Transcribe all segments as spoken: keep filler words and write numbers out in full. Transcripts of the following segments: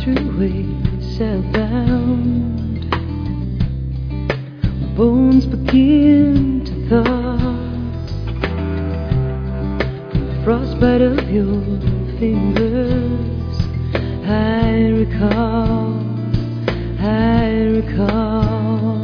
throughway southbound, bones begin to thaw from the frostbite of your fingers. I recall, I recall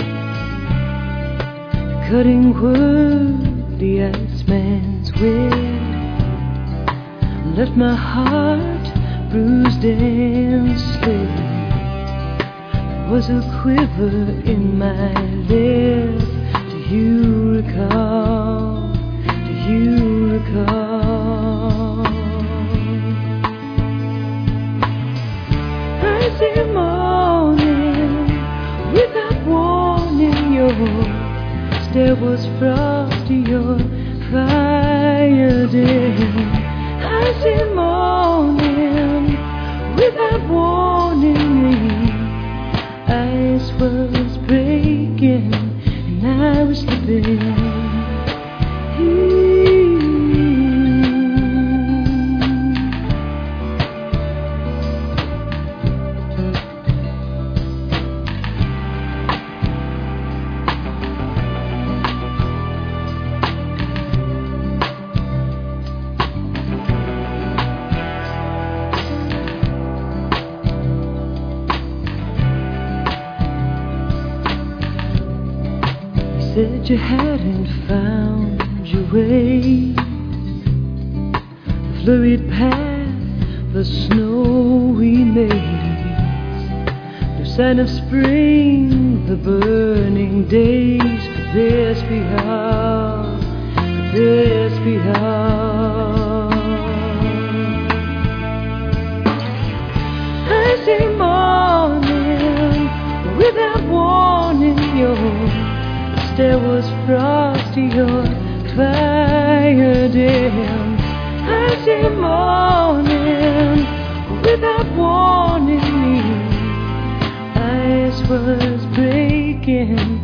the cutting word, the iceman's will left my heart bruised and split. There was a quiver in my lip. Do you recall? Do you recall? Thursday morning, without warning, your stare was frosty, your fire dim. Thursday morning, without warning, ice was breaking and I was slipping. Said you hadn't found your way, the flurried path, the snowy maze, no sign of spring, the burning days. Could this be hard? Could this be hard? Thursday morning, without warning, your stare was frosty, your fire dim. Thursday morning, without warning me, ice was breaking.